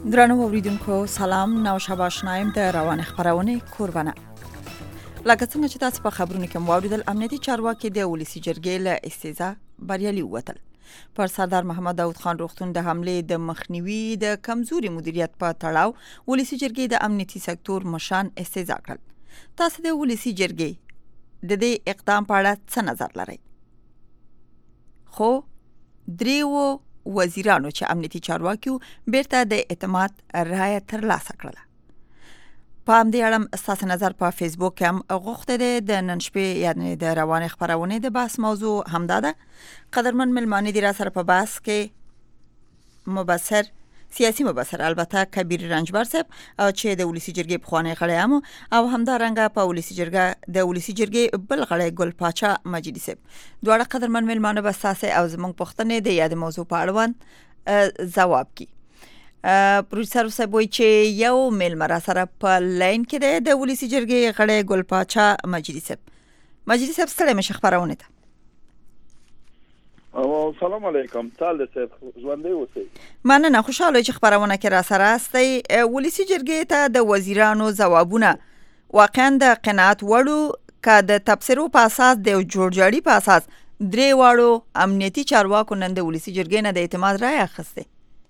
درنو اوریدونکو سلام نو شبا شنایم د روان خبرونه کوربنه لکه څنګه چې تاسو په خبرونه کې موریدل امنیتي چارواکي د ولسی جرګې له استیزا بریالي ووتل پر سردار محمد داود خان روغتون د حمله د مخنیوي د کمزوري مدیریت په تړاو ولسی جرګې د امنیتي سکتور مشان استیزا کړل تاسو د ولسی جرګې د دې اقدام په اړه څه نظر لرئ خو دریو وزیرانو چې امنیتي چارواکیو بیرته د اعتماد رایه ترلاسه کړله په همدې اړه ستاسو نظر په فیسبوک کې هم غوښته ده د نن شپې یعنی د روان خبرونه د بحث موضوع همدا ده قدرمن ملمانه دي را سره په بحث کې مبصر سیاسي مبصر البته کبیر رنجبر صاحب چې د ولسی جرګې په خوانې غړی هم او همدا رنګه په ولسی جرګې بل غړی ګل پاچا مجیدی صاحب دواړه قدرمن ملمانه به تاسو او زموږ پښتنې د یاد موضوع په اړه جواب کی پروفیسور صاحب وایي چې یو ملمر سره په لاین کې د ولسی جرګې غړی ګل پاچا مجیدی صاحب ستړي مشه خبرونه ده سلام علیکم تعال صاحب ژوندې اوسئ مننه خوشاله چې خبرونه کې را سره استئ ولسی جرګې ته د وزیرانو ځوابونه واقعا د قناعت وړو که د تبصرو په اساس د جوړجاړي په اساس درې واړو امنیتي چارواکو نن د ولسی جرګې نه د اعتماد رایه اخیسته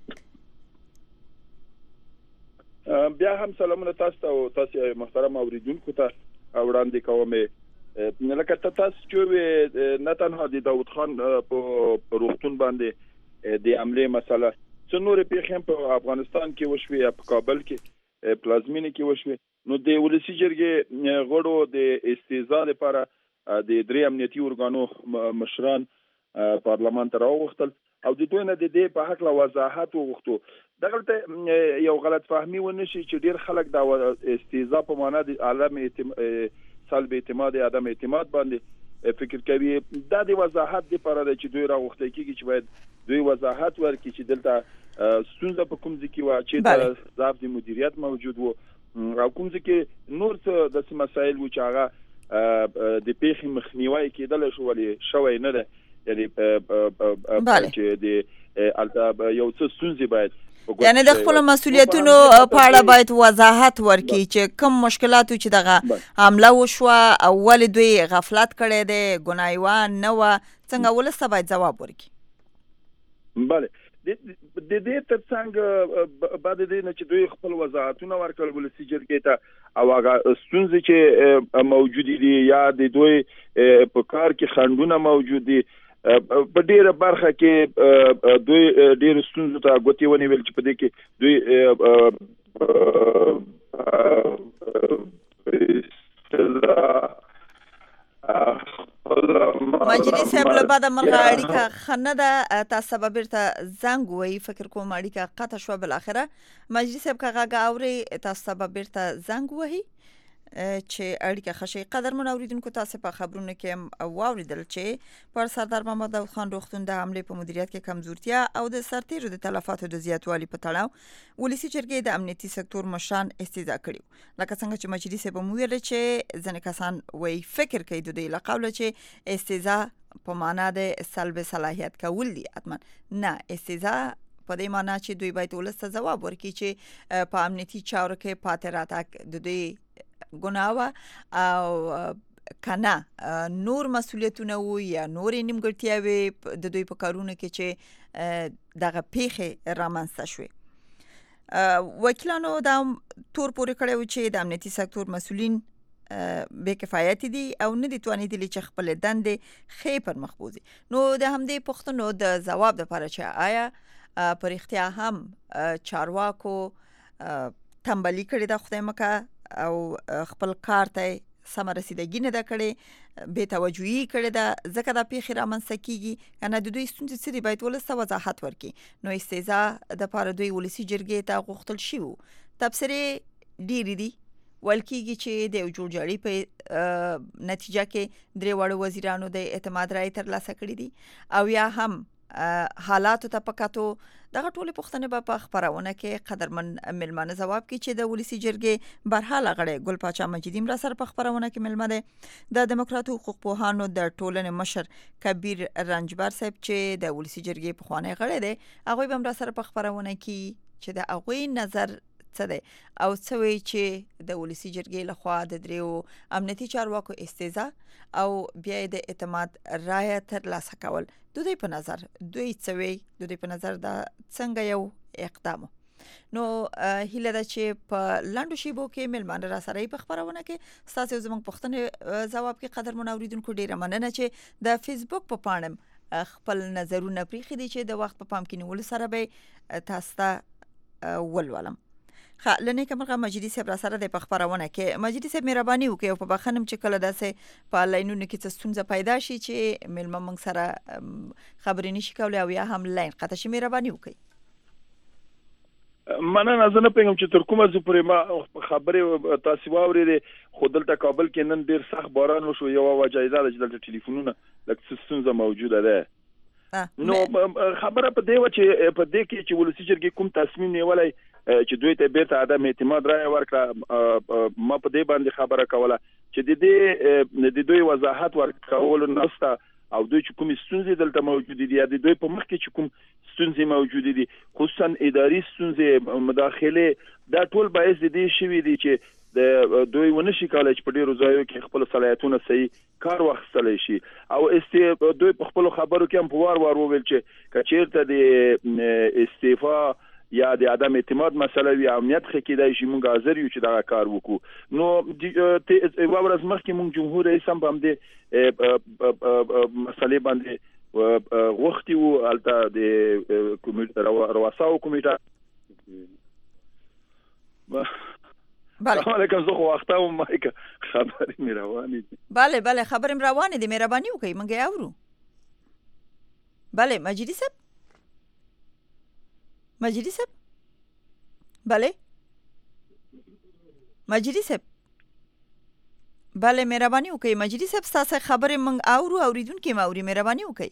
بیا هم سلامونه تاسو محترم اوریدونکو ته وړاندې کوم لکه تاسو چې نه تنها د داود خان په روغتون باندې د عمله مسله څنګه پیښه په افغانستان کې وشوي په کابل کې پلازمینه کې وشوي نو د ولسی جرګې غړو د استیزا لپاره د درې امنیتي ارګانو مشران پارلمان ته راوغختل او د دوی نه د دې په حق لا وضاحت وغوښتو دغه یو غلط فهمي ونشي چې ډیر خلک د استیزا په معنا د عالم سلب اعتماد عدم اعتماد باندې فکر کوي دا د وضاحت لپاره چې دوی راوخته کیږي چې باید دوی وضاحت ورکړي چې دلته ستونزه په کوم ځای کې و چې ضعف د مدیریت موجود و او کوم ځای کې نور څه د مسایل و چې هغه د پیښې مخنیوي کېدل شوی نه ده یعنی چې د یو څه ستونزې باید یعنی د خپل مسؤلیتونو په اړه باید وضاحت ورکړي چې کوم مشکلاتو چې دغه حمله وشوه او ول دوی غفلت کړي دي ګنايوان نه و څنګه ولسته باید جواب ورکړي bale د دې ترڅنګ بعد دې نه چې دوی خپل وضاحتونه ورکړل ولسی جرګې ته او هغه ستونزې چې موجود دي یا د دوی په کار کې خنډونه موجود دي په ډیره برخه کې دوی ډیر ستونزو ته غوتی ونیول چې په دې کې دوی مجلس صاحب له بعد مرغه اړیکه خنه ده تاسو به بیرته زنګ وای فکر کوم اړیکه قطع شو بل اخره مجلس صاحب کاغه اوري تاسو به بیرته زنګ وای چې اړیکه خشي قدرمن اوریدونکو تاسو په خبرونه کې واوریدل چې پر سردار محمد داود خان روغتون د حمله په مدیریت کې کمزورتیا او د سرتیرو د تلفاتو د زیاتوالي په تړاو ولسی جرګې د امنیتي سکتور مشان استیزا کړیو لکه څنګه چې مجلس به مو ویل چې ځنې کسان وای فکر کوي د دې لقب چې استیزا په معنا د سلب صلاحیت کول دي اتمن نه استیزا په دې معنا چې دوی باید ولسته جواب ورکړي چې په امنیتي چارو کې پاتې راتګ د دوی ګناوه او کنه نور مسؤلیتونه و یا نور نیمګړتیاوي د دوی په کارونه کې چې دغه پیښه رامنځته شوه وکیلانو دا تور پورې کړو چې د امنیتي سکتور مسؤلین بے کفایت دي او نه دي توانیدلی چې خپل دندې خې پر مخ بوزي نو د همدې پښتنو د جواب لپاره چې آیا پر اختیار هم چارواکو تنبلی کړی د خدای مکه او خپل کار ته سم رسیدګی نه د کړي به توجهي کړي د ځکه د پیښې رامنځته کیږي کنه د دوی ستونزې سری باید ولسته وضاحت ورکړي نو استیزا د پاره دوی ولسی جرګې ته غوښتل شي تبصره ډیری دي ولکېږي چې د جوړجاړي په نتیجه کې درې واړو وزیرانو د اعتماد رایه ترلاسه کړې دي او یا هم حالات ته پکاتو دغه ټول پښتنه په خبرونه کې قدرمن ملمانه جواب کی چې د ولسی جرګې برحال غړي ګل پاچا مجیدیم را سره په خبرونه کې ملمنه د دیموکراتو حقوق پوهانو د ټولنې مشر کبیر رنجبر صاحب چې د ولسی جرګې په خوانې غړي دي هغه به را سره په خبرونه کې چې د هغوی نظر څه دی او څه وایي چې د ولسي جرګې لخوا د دریو امنیتي چارواکو استیضاح او بیا یې د اعتماد رایه ترلاسه کول د دوی په نظر دوی څه وایي د دوی په نظر دا څنګه یو اقدام نو هیله ده چې په لاندو شیبو کې ملمانه را سره په خبرونه کې ستاسو زموږ پوښتنې ځواب کې قدرمن اوریدونکو ډیره مننه چې د فیسبوک په پاڼه خپل نظرونه پریخي دي چې د وخت په پام کې نیول سره به تاسو ته ولولم لنه کومه مجیدی صاحب را سره د خبرونه کې مجیدی صاحب مهرباني وکړئ او په بخنم چې کله داسې په لاینونو کې څه ستونزه پیدا شي چې ملمه موږ سره خبرې نشي کولای او یا هم لاین قطع شي مهرباني وکړئ مننه زه نه پیغام چې تر کومه زه پرې ما خبرې تاسو واورېدې خو دلته کابل کې نن ډیر سخت باران وشو یو وجه دا چې دلته ټلیفونونه لکه ستونزه موجوده ده نو خبره په دی و چې په دې کې چې ولسی جرګې کوم تصمیم نیولای چې دوی ته بیرته عدم اعتماد رائے ورکړه ما په دې باندې خبره کوله چې د دوی وضاحت ورکول نسته او دوی چې کوم ستونزې دلته موجود دي یا دوی په مخ کې چې کوم ستونزې موجود دي خصوصا اداري ستونزې مداخله دا ټول باعث دي شوی دي چې د دوی ونشي کولای چې په ډیرو ځایو کې خپل صلاحیتونه صحیح کار واخیستلی شي او دوی په خپل خبرو کې هم په وار وویل چې کچیرته د استعفا یا د عدم اعتماد مسله وی امنیت خې کېدای شي مونږ حاضر یو چې دا کار وکړو نو ورځ مخکې مونږ جمهور رئیس هم باندې مسلې باندې وختي وو البته د کمیټه رواساو کمیټه علیکم زه خو وخته و مایک خبرې مې روانې دي بله خبرې مې روانې دي مهرباني وکړئ موږ یې اورو بله مجیدي صاحب بله مجیدي صاحب بله مهرباني وکړئ مجیدي صاحب ستاسو خبرې موږ اورو اوریدونکي مې اوري مهرباني وکړئ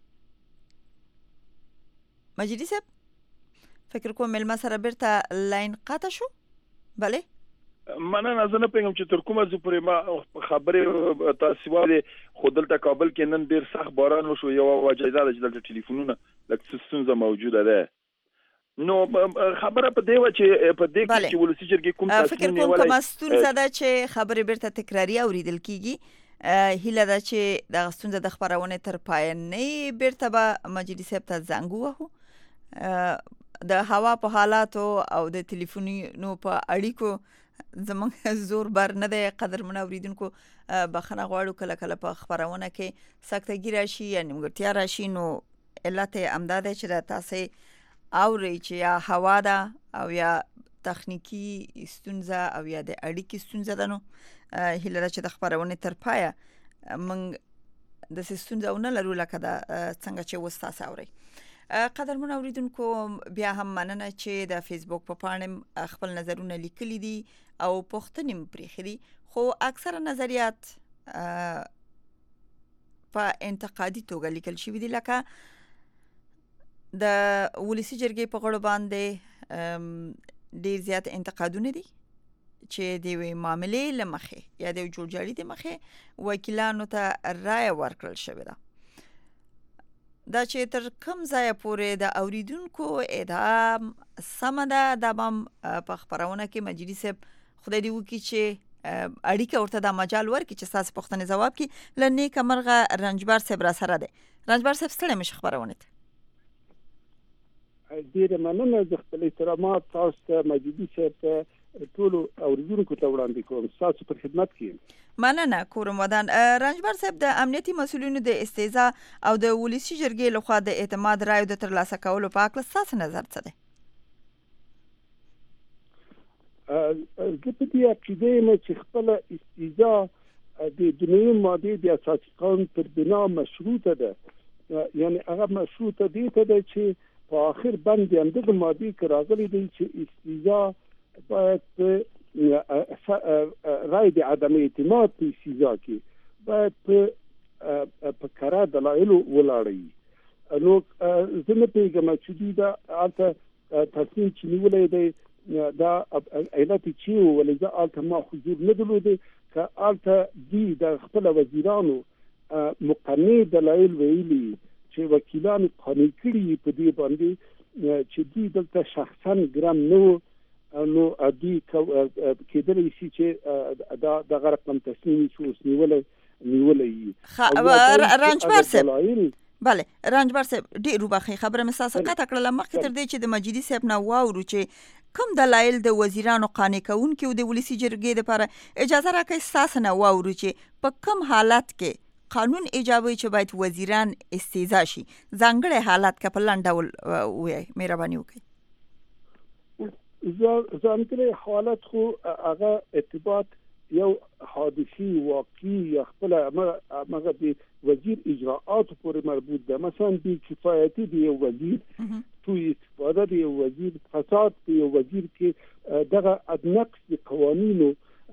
مجیدي صاحب فکر کوم ملما سره بیرته لاین قطع شو بله مننه زه نه پیغام چې تر کومه زه پرې ما خبرې تاسو واورې خو دلته کابل کې نن ډیر سخت باران وشو یو وجه دا چې دلته ټلیفونونه لکه ستونزه موجوده ده نو خبره په دی و چې په دې کې چې ولسی جرګې کوم فکر کوم کوم ستونزه ده چې خبرې بیرته تکراری اوریدل کیږي هیله ده چې د ستونزه د خبرونه تر پای نه بیرته به مجلس صاحب ته زنګ وهو د هوا په حالاتو او د ټلیفونونو په اړیکو زمونږ زور بر نه دی قدرمن اوریدونکو بخنه غواړو کله کله په خبرونه کې سختګي راشي یا نیمګړتیا راشي نو علت امداد چې د تاسو اوري چې یا هوا ده او یا تخنیکی ستونزه او یا د اړیکې ستونزه ده نو هیله ده چې د خبرونه تر پایه موږ د ستونزه نه لرو لکه دا څنګه چې وستاسو اوري قدرمن اوریدونکو بیا هم مننه چې د فیسبوک په پاڼه خپل نظرونه لیکلي دي او پوښتنې پرېښې دي خو اکثره نظریات په انتقادي توګه لیکل شوي دي لکه د ولسی جرګې په غړو باندې ډیر زیات انتقادونه دي چې د وی معاملې لمخې یا د جوړجاړي د مخې وکیلانو ته رائے ورکړل شوی ده دا چې تر کوم ځای پورې د اوریدونکو ادعام سم ده د بم په خبرونه کې مجلس خدای دی وکي چې اړیکه ورته د مجال ورکړي چې تاسو پوښتنه جواب کړي لنی کمرغه رنجبر صاحب را سره ده رنجبر صاحب ستړي مش خبرونه ته ډیره مننه د خپل احترامات تاسو ته مجلس ته ټول اوریدونکو ته وړاندې کوم تاسو پر خدمت کې مننه کوم ودان رنجبر صاحب د امنیتي مسولینو د استیضاح او د ولسی جرګې لخوا د اعتماد رائے د ترلاسه کولو په اړه تاسو نظر څه دی د دې عقیده مې چې خپل استیضاح د دنیوي ماده د اساسي قانون پر بنا مشروطه ده یعنی هغه مشروطه دي ته چې په اخر باندې اندغه ماده کې راغلي دي چې استیضاح باید رای د عدم اعتماد په استیضاح کې باید په کارا دلایل ولاړی نو زه نه پیژنم چې دا البته تصمیم چې نیولې دی دا علت چې ولې البته ما حضور نه درلود که البته دی د خپل وزیرانو مقنع دلایل ویلي چې وکیلان قانوني کړي په دې باندې چې دوی دلته شخصا ګرام نه نو دوی کېدلی شي چې دغه رقم تصمیم چې اوس نیولې رنجبر صاحب بله رنجبر صاحب ډېر وبخښئ خبره مې ستاسو قطع کړله مخکې تر دې چې د مجیدي صاحب نه واورو چې کوم دلایل د وزیرانو قانع کوونکي او د ولسي جرګې دپاره اجازه راکړئ ستاسو نه واورو چې په کوم حالت کې قانون ایجابوي چې باید وزیران استیضاح شي ځانګړی حالت که په لنډ ډول ووایئ مهرباني وکړئ ځانګړی حالت خو هغه ارتباط یو حادثي واقعي یا خپل هغه د وزیر اجراءات پورې مربوط ده مثلا بی کفایتی د یو وزیر توی استفاده د یو وزیر فساد د یو وزیر کې دغه نقص د قوانینو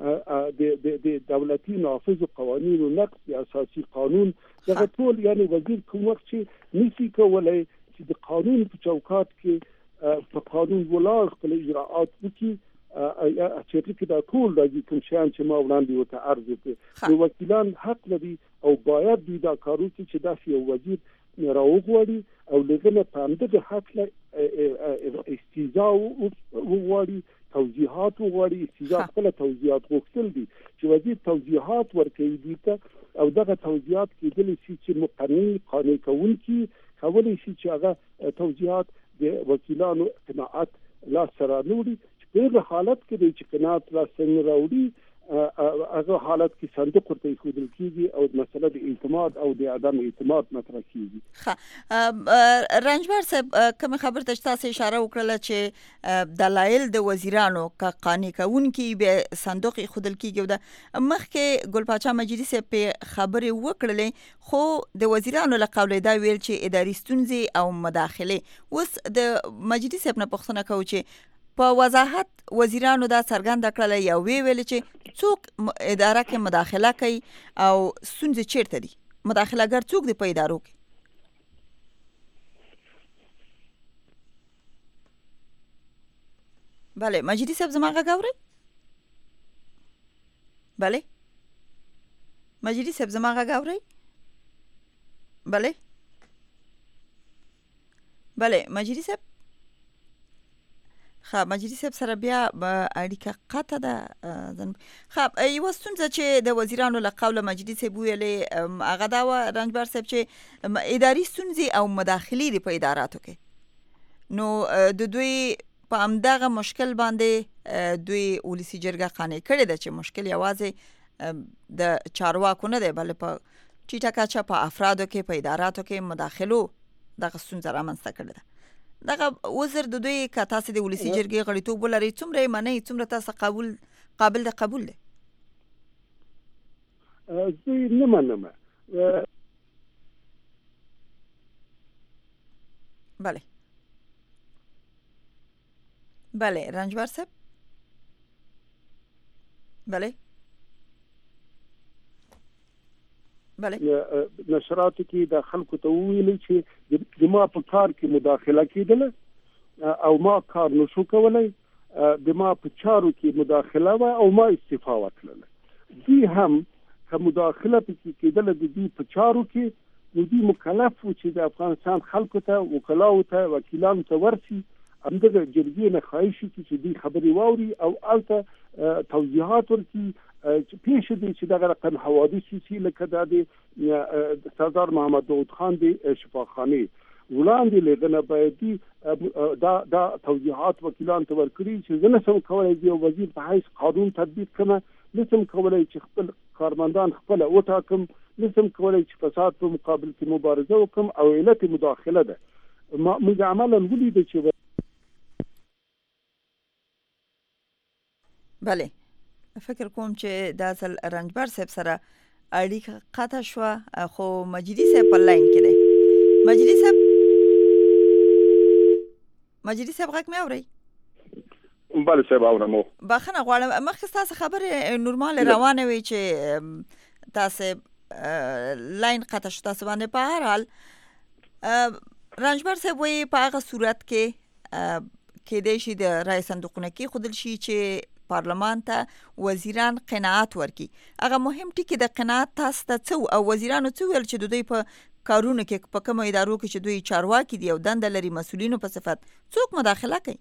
د دولتي نافذ قوانینو نقص د اساسي قانون دغه ټول یعنی وزیر کوم وخت چې نشي کولای چې د قانون په چوکاټ کې په قانون ولاړ خپل اجراءات وکړي چې کې دا ټول راځي کوم شیان چې ما وړاندې ورته عرض کړ نو وکیلان حق لري او باید دوی دا کار وکړي چې داسې یو وزیر راوغواړي او لږنه په همدغه هکله استیضاح وغواړي توضیحات وغواړي استیضاح خپله توضیحات غوښتل دي چې وزیر توضیحات ورکوي دوی ته او دغه توضیحات کېدلی شي چې مقنع قانع کوونکي کولی شي چې هغه توضیحات د وکیلانو قناعت لاس سره راوړي په حالت کې د قناعت لاس سره راوړي هغه حالت کې صندوق ورته ایښودل کېږي او مسله د اعتماد او د عدم اعتماد مطرح کېږي. رنجبر صاحب کوم خبر ته تاسو اشاره وکړه چې دلایل د وزیرانو که قانع کوونکي به صندوق ایښودل کېږي او د مخکې ګل پاچا مجیدي صاحب په خبرې وکړلې خو د وزیرانو له قوله دا ویل چې اداري ستونزې او مداخلې اوس د مجیدي صاحب نه پوښتنه کوو چې په وضاحت وزیرانو دا څرګنده کړله یا ویل چې څوک اداره کې مداخله کوي او ستونزې چیرته دي مداخلهګر څوک دی په ادارو کې بله مجیدي صاحب زما غږ اورئ بله مجیدي صاحب زما غږ اورئ بله بله مجیدي صاحب مجیدي صاحب سره بیا اړیکه قطع ده یوه ستونزه چې د وزیرانو له قوله مجیدي صاحب ویلې هغه دا وه رنجبر صاحب چې اداري ستونزې او مداخلې دي په اداراتو کې نو د دوی په همدغه مشکل باندې دوی ولسي جرګه قانع کړې ده چې مشکل یوازې د چارواکو نه دی بلې په ټیټه کچه په افرادو کې په اداراتو کې مداخلو دغه ستونزه رامنځته کړې ده دغه وزر د دوی که تاسو د ولسي جرګې غړیتوب ولرئ څومره یې منئ څومره تاسو قابل د قبول دی زه نه منم بله بله رنجبر صاحب بله بله نشراتو کې د خلکو ته ویل چې د ما په کار کې مداخله کېدله او ما کار نشو کولای د ما په چارو کې مداخله و او ما استعفا وکړله دوی هم که مداخله پکې کېدله د دوی په چارو کې نو دوی مکلف و چې د افغانستان خلکو ته وکلاو ته وکیلانو ته ورسي همدغه جرګې نه خواهش وکړي چې دوی خبرې واوري او هلته توضیحات ورکړي چې پیښ دي چې دغه رقم حوادث چې لکه د سردار محمد داود خان د شفاخانه وړاندې لیدنه باید دا توضیحات وکیلان ته ورکړي چې زه نشم کولی د یو وزیر په حیث قانون تطبیق کړم نشم کولی چې خپل کارمندان خپله وټاکم نشم کولی چې فساد په مقابل کې مبارزه وکړم او علت مداخله ده موږ عملا ولیده چې بله فکر کوم چې دا ځل رنجبر صاحب سره اړیکه قطع شوه خو مجیدي صاحب په لاین کې دی مجیدي صاحب غږ مې اورئ بله صاحب اورم بخښنه غواړم مخکې ستاسو خبرې نورمال روانه وي چې تاسو لاین قطع شو تاسو باندې په هر حال رنجبر صاحب وایي په هغه صورت کې کېدای شي د رای صندوقونه کېښودل شي چې پارلمان ته وزیران قناعت ورکړي هغه مهم ټکي د قناعت تاسو ته څه او وزیرانو څه ویل چې د دوی په کارونو کې په کومو ادارو کې چې دوی چارواکي دي او دنده لري مسؤلینو په صفت څوک مداخله کوي؟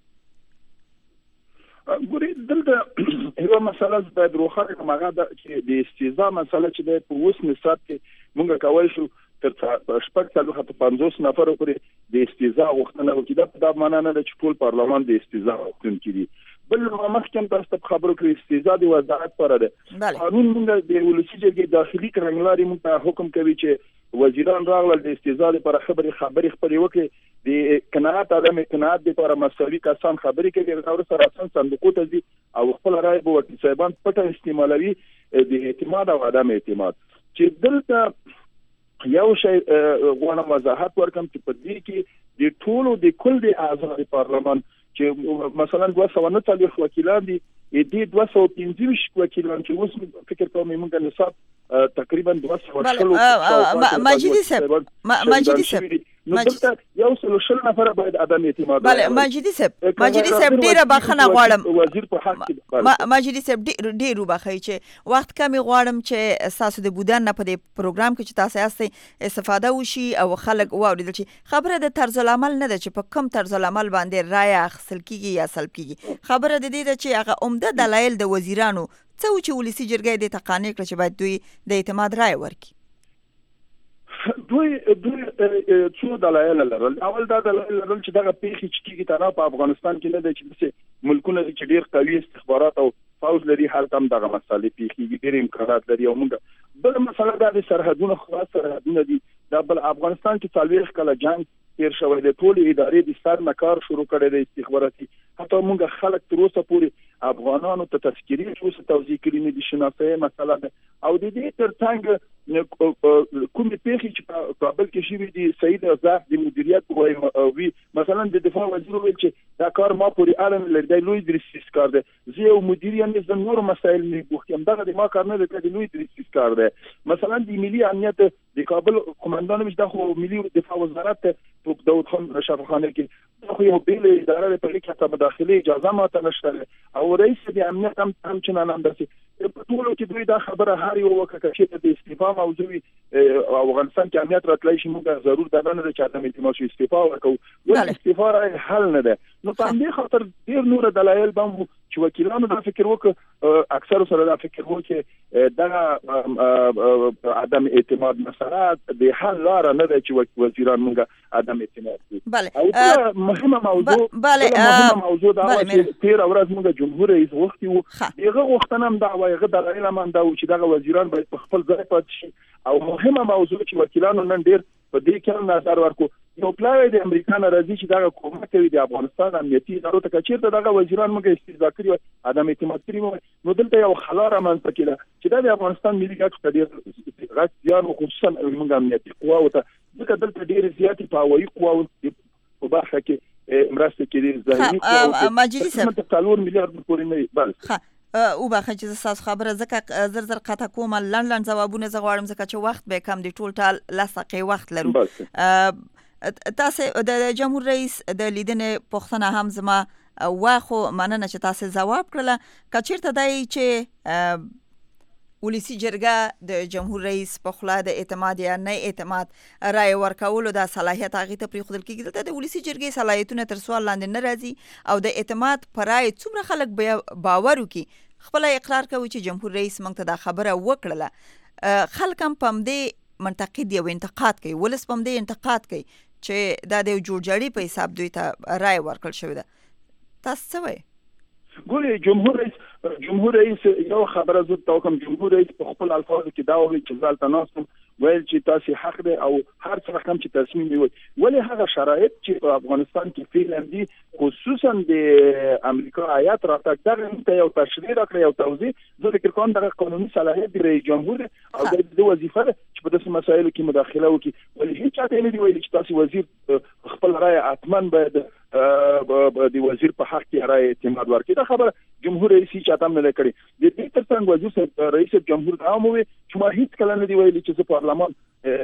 ګوري دلته یو مسله باید روښانه کوم هغه چې د استیزا مسله چې د په اوس نصاب کې موږ کولی شو تر شپږ څلور حتی 50 نفر پورې د استیزا غوښتنه وکړي. دا معنا نه ده چې ټول پارلمان د استیزا غوښتونکي دي. بل مخکې تاسو ته خبرو کړی استیزا د وزارت پر ده. قانون موږ د ولسی جرګې داخلي کړنلاري موږ حکم کوي چې وزیران راغلل د استیزا لپاره خبرې خپلې وکړي. د قناعت عدم قناعت لپاره مساوي کسان خبرې کوي او سره اصلا صندوق ته ځي او خپل رائے به ورته صاحبان پټه استعمالوي د اعتماد او عدم اعتماد. چې دلته یو شی غواړم وضاحت ورکړم چې په دې کې د ټولو د کل د اعضاء پارلمان چې مثلا 249 وکیلان دي د 215 وکیلان چې اوس فکر کوم موږ نصاب تقریبا 200 ماجدي صاحب نو دلته یو سلوشل نفر باید عدم اعتماد. بله ماجدي صاحب ډیره بخښنه غواړم وزیر په حق کې ماجدي صاحب ډیر وبخښئ چې وخت کمی غواړم چې تاسو د بودن نه په دې پروګرام کې چې تاسو یاستئ استفاده وشي او خلک واوریدل شي. خبره د طرز العمل نه ده چې په کوم طرز العمل باندې رایه اخیستل کیږي یا سلب کیږي. خبره د دې ده چې هغه عمده دلایل د وزیرانو څه و چې ولسی جرګې د تقانې کړ چې باید دوی د اعتماد رایه ورکړي. دوی څو دلایل لرل. اول دا دلایل لرل چې دغه پیښې چې کیږي تنها په افغانستان کې نه ده چې ملکونه چې ډیر قوي استخبارات او فوج لري هلته هم دغه مسالې پیښیږي ډیر امکانات لري. او موږ بل مسله دا د سرحدونو خلاص سرحدونه دي. دا بل افغانستان کې 40 کاله جنگ تیر شوی د ټول ادارې د سر نه کار شروع کړی د استخباراتي. حتی موږ خلک تر اوسه پورې افغانانو ته تذکیري اوسه توضیح کړی نه دي شناسایي مسله ده. او د دې ترڅنګ کوم پیښې چې په کابل کې شوي دي سید ازاف د مدیریت وی مثلا د دفاع وزیر ویل چې دا کار ما پورې اړه لري د لوی درسیس کار ده. زه یو مدیر یم د نور مسایل نه بوختم دغه د ما کار نه دی د لوی درسیس کار ده. مثلا د ملي امنیت د کابل قومندان مش د ملي دفاع وزارت داود خان رشاد خان کې خو یو بیل اداره په لیکه ته مداخله اجازه ماته نشته او رئیس د امنیت هم چنان هم داسي په ټولو کې دوی دا خبره هر یو وکړه چې د استعفا موضوعي افغانستان کې امنیت راتلای شي موږ ضرور دا نه چې عدم اعتماد شي استعفا ورکو ول استعفا حل نه ده. نو په دې خاطر ډیر نور دلایل به چې وکیلانو دا فکر وکړ اکثر سره دا فکر وکړي دا عدم اعتماد مسله د حل لار نه ده چې وزیران موږ عدم اعتماد کوي. او مهمه موضوع دا چې تیر ورځ موږ جمهور رئیس وختي وو دغه وختنه هم دا وایغه دلایل هم دا چې دغه وزیران باید په خپل ځای پاتې شي. او مهمه موضوع چې وکیلانو نن ډیر په دې کې نظر ورکو یو پلان د امریکا نه راځي چې دا کومه کوي د افغانستان امنیتي ادارو ته چیرته دغه وزیران موږ استفاده کړی عدم اعتماد کړی نو دلته یو خلاره منځ کې ده چې د افغانستان ملي ګټو ډیر غوښتنه خصوصا موږ امنیتي قواو ته ځکه دلته ډیر زیاتې په هوایي قواو په برخه کې مرسته کوي ځانګړي قواو ماجدي صاحب 4 میلیارډ پورې نه بل او باخه چې تاسو خبره زکه زر قطه کومه لنډ جوابونه زغواړم زکه چې وخت به کم دی ټول لسقې وخت لرو. تاسو د جمهور رئیس د لیدنې پوښتنه هم زما واخو مننه چې تاسو جواب کړل. کچیرته دای چې ولسی جرګه د جمهور رئیس په خلا د اعتماد یا نه اعتماد رائے ورکولو د صلاحیت هغه ته پریخدل کیږي دلته د ولسی جرګې صلاحیتونه تر سوال لاندې نه راځي او د اعتماد پر رائے څومره خلک باور وکي خپل اقرار کوي چې جمهور رئیس موږ ته دا خبره وکړه. خلک هم پم دې منتقد یو انتقاد کوي ولس پم دې انتقاد کوي چې دا د جوړجاړي په حساب دوی ته رائے ورکړل شوی ده. تاسو څه وایي؟ ګوري جمهور رئیس یو خبره زه توکم جمهور رئیس په خپل الفاظو کې دا وایي چې ځل تناسب ویل چې تاسو حق دی او هر څه رقم چې تصمیم نیوي ولی هغه شرایط چې په افغانستان کې فعلا دي خصوصا د امریکا آیات راټک دغه یو تشریح راکړی او توضیح زه فکر کوم دغه قانوني صلاحیت دی رئیس او د وظیفه چې په داسې مسایلو کې مداخله وکړي ولی هیڅ چاته نه دی ویلي چې تاسو وزیر خپل رائے اتمن باید د وزیر په حق کې رائے اعتماد ورکړي. دا خبره جمهور رئیس چاته هم نه کړی. د دې ترڅنګ وزیر رئیس جمهور دا موي چې ما هیڅ کله نه دی ویلي چې پارلمان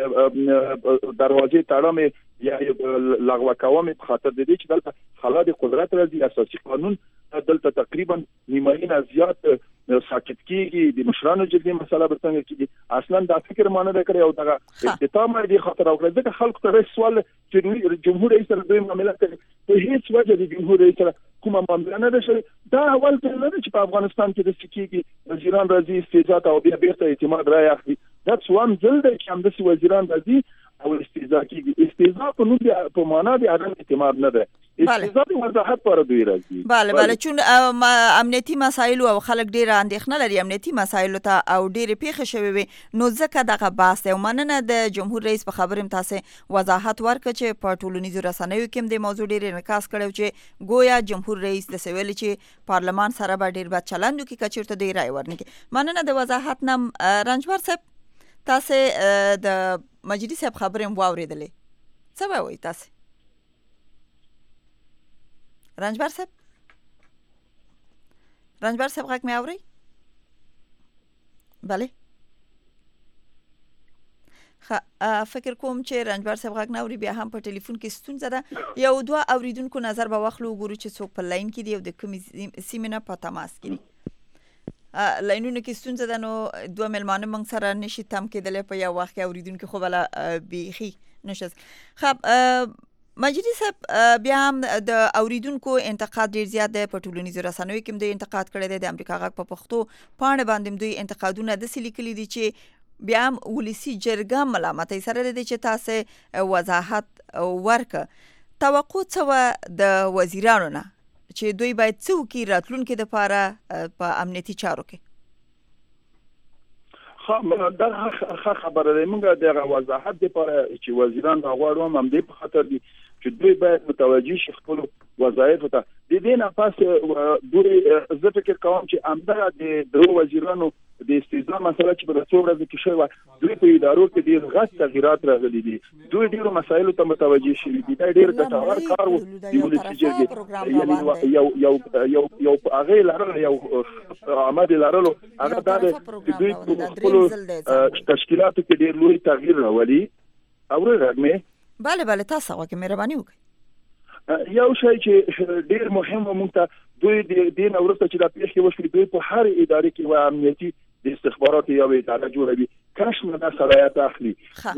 دروازې تړم یا لغوه کوم په خاطر د دې چې دلته خلا د قدرت راځي اساسي قانون دلته تقریبا نیمایي نه زیات ساکت کیږي د مشرانو جرګې مسله به څنګه کیږي اصلا دا فکر مانه کړی او دا اختتام دی خاطر او ځکه خلکو ته سوال چې جمهور رئیس سره دوی معاملې کوي په هیڅ وجه د جمهور رئیس سره کومه معاملې نه ده دا اول ته نه چې په افغانستان کې د سکیږي وزیران راځي استجابت او بیا بیرته اعتماد را اخلي دا څوام ځل دی چې هم د وزیران راځي او استهزاء کیږي استهزاء په نوم په معنا د عدم اعتماد نه ده استهزاء د وضاحت پر دوی راځي بله چون امنیتي مسایل او خلک ډیر اندېښنه لري امنیتي مسایل ته او ډیر پیښه شوی وي نو ځکه دغه بحث او مننه د جمهور رئیس په خبرم تاسو وضاحت ورکړه چې په ټولنیزو رسنیو کې د موضوع ډیر انعکاس کړو چې گویا جمهور رئیس د سویل چې پارلمان سره به ډیر بد چلند وکړي کچیرته دی رای ورنکي مننه د وضاحت نم رنجبر صاحب تاسو د مجلس صاحب خبرم واوریدلې څه به وایي تاسو رنجبر صاحب غږ مې اوري بله فکر کوم چې رنجبر صاحب غږ نه اوري بیا هم په ټلیفون کې ستونزه ده یو دوه اوریدونکو نظر به واخلو ګورو چې څوک په لاین کې دی او د کومې سیمې نه په تماس کې دي لاینونو کې ستونزه ده نو دوه ملمانه موږ سره نشي تم کېدلی په یو وخت کې اوریدونکو خو بله بیخي نشي خب مجلس صاحب بیا هم د اوریدونکو انتقاد ډیر زیات دی په ټولنیزو رسنیو کې دوی انتقاد کړی دی د امریکا غږ په پښتو پاڼه باندې دوی انتقادونه داسې لیکلي دي چې بیا هم ولسی جرګه ملامتۍ سره لري چې تاسو وضاحت ورکړه توقع څه د وزیرانو نه چې دوی باید څه وکړي راتلونکي دپاره په امنیتي چارو کې دا خبره ده موږ د وضاحت لپاره چې وزیران راغواړو هم دې په خاطر دي چې دوی باید متوجه شي خپل وظایف ته د دې نه پاس دوی زه فکر کوم چې امدا د دوه وزیرانو د استهزاء مسله چې په څو ورځې کې شوی دوی په ادارو کې ډیر غټ تغیرات راغلي دي دوی ډیرو مسایلو ته متوجه شي دي دا ډیر ګټور کار وو د ولسی جرګې یو هغه لرله یو عمل لرلو هغه دا چې دوی په خپل تشکیلاتو کې ډیر لوی تغییر راولي او راغمه بله تاسو واکه مهرباني وکړئ یو شی چې ډیر مهم مونږ ته دوی د دین اورسته چې د پیښې وشوي دوی په هر ادارې کې و امنیتي د استخباراتو یو اداره جوړوي کاش نه دا صلاحیت اخلي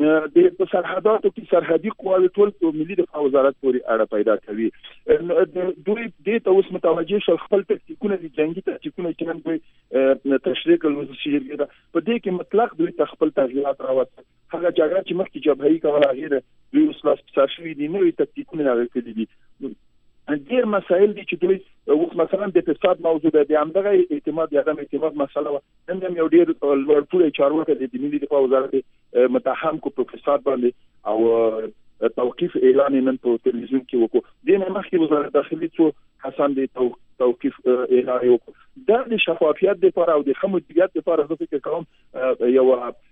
د سرحداتو کې سرحدي قواوې ټول په ملي دفاع وزارت پورې اړه پیدا کوي دوی د توس متوجه شول خپل تکتیکونه د جنگي تکتیکونه چې نن دوی تشریح کول شي په دې کې مطلق دوی خپل تغییرات راوړل هغه جګړه چې مخکې جبهي کوله غیر دوی اوس لا شوي دي نوې تکتیکونه راغلي دي ډیر مسائل دي چې دوی مثلا د اقتصاد موضوع ده د همدغه اعتماد یا عدم اعتماد مسله و نن یو ډیر ورپورې چارواکي د ملي دفاع وزارت متهم کو په فساد باندې او توقيف اعلان نن په تلویزیون کې وکړو د مخکې وزارت داخلي څو حسن د توقيف اعلان وکړو دا د شفافیت لپاره او د خمودیت لپاره زه فکر کوم یو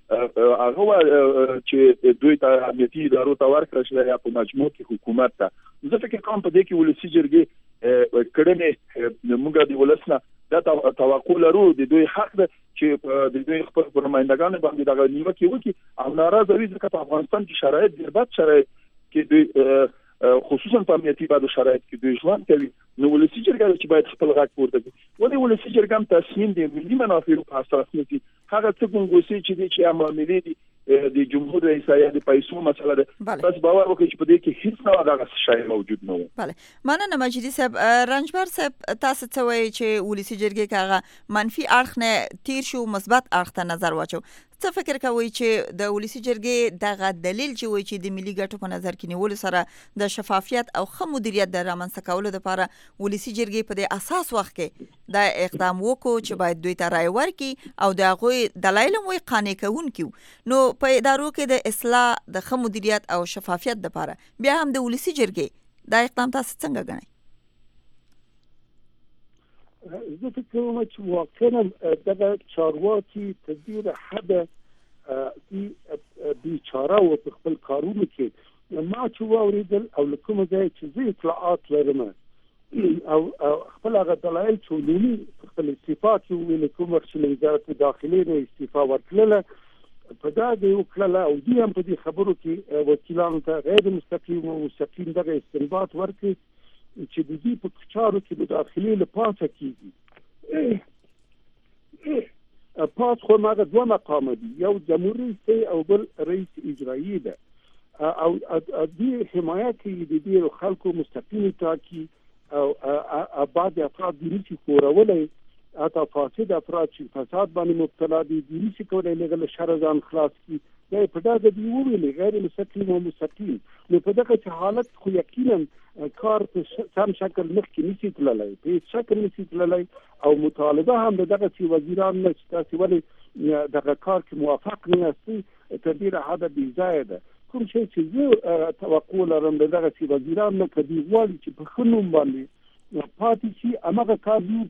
هغه چې دوی ته امنیتي ادارو ته ورکړل شي یا په مجموع کې حکومت ته زه فکر کوم په دې کې ولسی جرګې کړنې موږ د ولسنه دا توقع لرو د دوی حق ده چې د دوی خپل پرمایندګان باندې دغه نیوکه وکړي او ناراضه وي ځکه په افغانستان کې شرایط ډیر بد شرایط کې دوی خصوصا په امنیتي بادو شرایط کې دوی ژوند کوي نو ولسی جرګه چې باید خپل غږ پورته کړي ولې ولسی جرګه هم تصمیم دی ملي منافعو په اساس نه دي هغه څه ګونګوسي چې عملي دي د جمهور رئیس یا د پیسو مسله ده بس باور وکړئ چې په دې کې هیڅ نه دغه شی موجود نه و بله مننه مجلس صاحب رنجبر صاحب تاسو څه وایي چې ولسی جرګه کاغه منفي اړخ نه تیر شو مثبت اړخ ته نظر واچو څه فکر کوي چې د ولسی جرګې دغه دلیل چې وایي چې د ملي ګټو په نظر کې نیول سره د شفافیت او ښه مدیریت د رامنځته کولو لپاره ولسی جرګې په دې اساس وخت کې دا اقدام وکړو چې باید دوی ته رای ورکړي او د هغوی دلایل مو قانع کوونکي نو په ادارو کې د اصلاح د ښه مدیریت او شفافیت لپاره بیا هم د ولسی جرګې دا اقدام تاسو څنګه ګڼئ زه فکر کوم چې واقعا دغه چارواکي تدبیر حد بیچاره و په خپل کارونو کې ما چې واوریدل او کوم ځای چې زه اطلاعات لرم او خپل هغه دلایل چې عمومي خپل استعفا کې ویل کوم چې وزارت داخلي نه استعفا ورکړله په دا د وکړه او دوی هم په دې خبرو کې وکیلانو ته غیر مستقیم او مستقیم دغه استنباط ورکړي چې د دې په چارو کې د داخلي لپاره کیږي پاس خو ماغه دوه مقام دي، یو جمهور رئیس او بل رئیس اجرایی ده، او دې حمایت کې د دې خلکو مستقیم ټاکي او بعض افراد د نشي کورولای اته فاسد افراد چې فساد باندې مبتلا دي د نشي کولای لغل شرزان خلاص کی دا په دغه دی ویلي غیر مستقیم او مستقیم. نو په دغه حالت خو یقینا کار په سم شکل مخکې نشي تللی، په شکل نشي تللی او مطالبه هم دغه چې وزیران نه تاسو ولې دغه کار کې موافق نه یاستئ تر ډیره حد بې ځایه ده. کوم شی چې زه توقع لرم دغه چې وزیران نه کدي غواړي چې په خنوم باندې پاتې شي هغه کار دی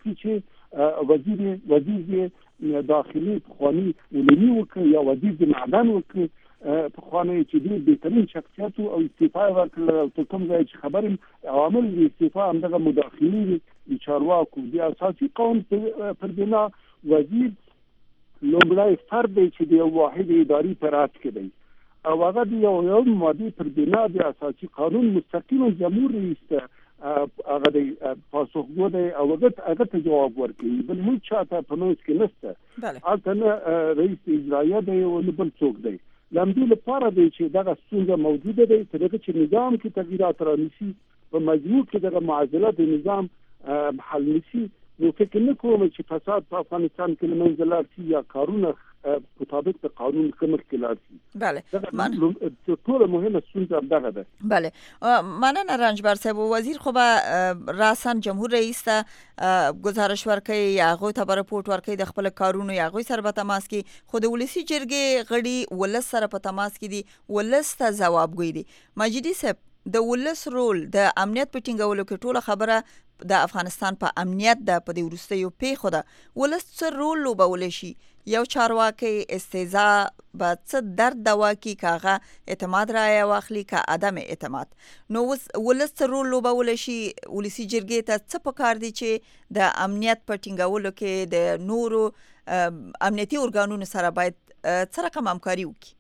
چې وزیر داخلي خواني ولني وکړي یا وزیر معدن وکړي په خواني چې دی بهترین شخصیت او استعفا ورکړل او کوم ځای چې خبرم عوامل استعفا هم دغه مداخلي د چارواکو د اساسي قانون پر بنا وزیر لومړی فرد چې د واحد اداري پرات کې دی او هغه د یو ماده پر بنا د اساسي قانون مستقیم جمهور رئیس هغه د پاسخګو دی او هغه ته جواب ورکوي، بل هیڅ چاته په نوښت کې نشته. هلته رئیس اجرایه دی او بل څوک دی. لامدې لپاره دی چې دغه ستونزه موجوده دی تر هغه چې نظام کې تغییرات رانیسي په مجموع کې دغه معضله د نظام حل نشي. نو فکر نه کوم چې فساد په افغانستان کې له منځه لاړ شي یا کارونه مطابق د قانون مخکې لاړ شي. بله ټول مهمه ستونزه دغه ده. بله مننه رنجبر صاحب. وزیر خو به راسن جمهور رئیس ته گزارش ورکړي یا هغه ته رپورټ ورکړي د خپل کارونو یا هغه سره په تماس کې خو د ولسی جرګې غړي ولس سره په تماس کې دي ولس ته ځوابګوي دي. مجیدي صاحب د ولس رول د امنیت په ټینګولو کې ټوله خبره د افغانستان په امنیت د په دې وروستیو پیښو ده ولس څه رول لوبولی شي؟ یو چارواکي استهزاء به څه درد دوا کی کاغه اعتماد رایه واخلي کا عدم اعتماد. نو ولس څه رول لوبولی شي؟ ولسی جرګې ته څه پکار دي چې د امنیت په ټینګولو کې د نورو امنیتي ارګانونو سره باید څه رقم همکاري وکړي؟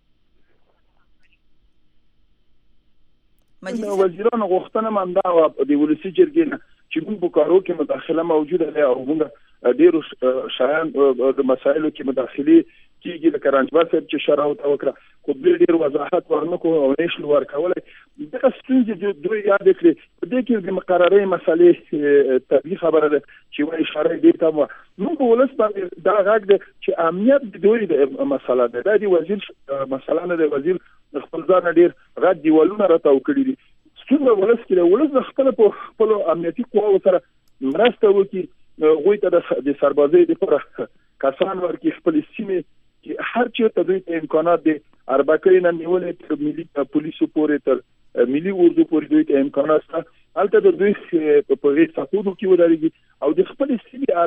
وزیرانو غوښتنه من دا د ولسی جرګې چې موږ په کارو کې مداخله موجوده ده او موږ ډیرو شایان د مسایلو کې مداخله کیږي د کرانچبار صاحب چې شراوت وکړه خو ډیر وضاحت ورنکو او نشل ورکولای دغه ستونزې دوی یاد کړي. په دې کې د مقررې مسلې طبي خبره ده چې وایي اشاره دې ته موږ ولس باندې دا غږ ده چې امنیت د دوی د مسله ده د وزیر مسله نه د وزیر خپل ځان ډیر غږ دیوالونه راته وکړي دي. څنګه ولس کې ولس خپل په خپل امنیتي قواو سره مرسته وکړي غوي ته د سربازۍ لپاره کسان ورکړي خپل سیمه چې هر چیرته دوی ته امکانات دي اربکې نه نیولې تر ملي پولیسو پورې تر ملي اردو پورې دوی ته امکانات شته. هلته د دوی په غیر ساتلو کې ودرېږي او د خپل سیمه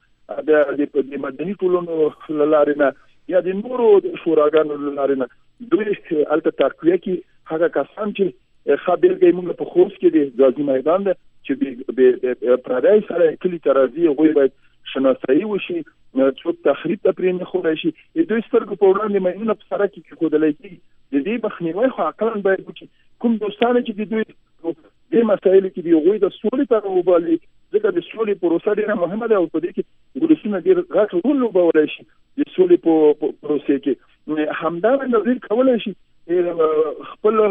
امنیت د مدني ټولنو لارې نه یا د نورو شوراګانو لارې نه دوی هلته تقویه کې هغه کسان چې خبر گئی موږ په خوست کې د غازی میدان ده چې به پردای سره کلی ترازی غوي باید شناسایی وشي څوک تخریب ته پرې نه خوري شي دوی سترګو په وړاندې مېنه په سره کې خودلای کی د دې بخنیوي خو عقلن باید وکړي کوم دوستانه چې د دوی د مسایل کې دی غوي د سولې ته وبالي ځکه د سولې پروسه ډیره مهمه ده او په دې کې ګورسونه ډیر غټ رول لوبولای شي د سولې په پروسه کې همدار نظر کولای شي خپل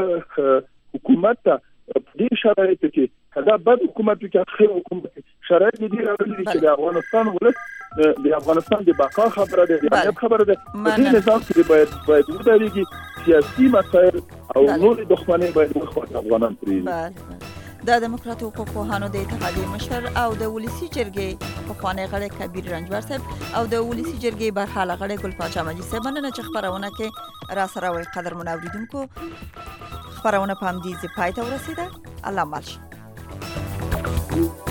حکومت ته دې شرایط کې کدا بد حکومت کې خیر حکومت شرایط دې راغلي چې د افغانستان ولس د افغانستان د بقا خبره ده د امنیت خبره ده د نظام کې باید ودرېږي سیاسي مسایل او نور دښمنۍ باید وخت افغانان پرې. د دموکراتو حقوق پوهانو د اتحادیې مشر او د ولسی جرګې پخوانی غړی کبیر رنجبر صاحب او د ولسی جرګې برخاله غړی ګل پاچا مجید صاحب نن چې خبرونه کې را سره وي قدرمن اوریدونکو خبرونه په همدې ځای پای ته ورسیده. الله مل شي.